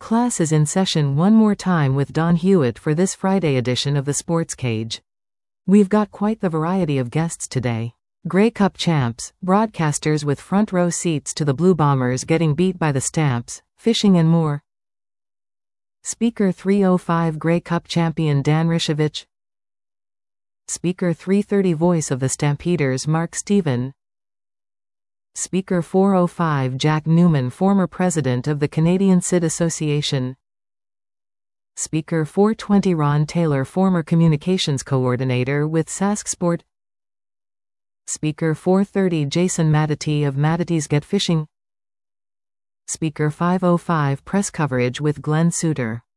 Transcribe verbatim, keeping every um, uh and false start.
Class is in session one more time with Don Hewitt for this Friday edition of the Sports Cage. We've got quite the variety of guests today. Grey Cup champs, broadcasters with front row seats to the Blue Bombers getting beat by the Stamps, fishing and more. Speaker three oh five Grey Cup champion Dan Rishevich. Speaker three thirty voice of the Stampeders Mark Stephen. Speaker four oh five Jack Newman former president of the Canadian S I D Association. Speaker four twenty Ron Taylor former communications coordinator with Sask Sport. Speaker four thirty Jason Matiti of Matiti's Get Fishing. Speaker five oh five press coverage with Glenn Suter.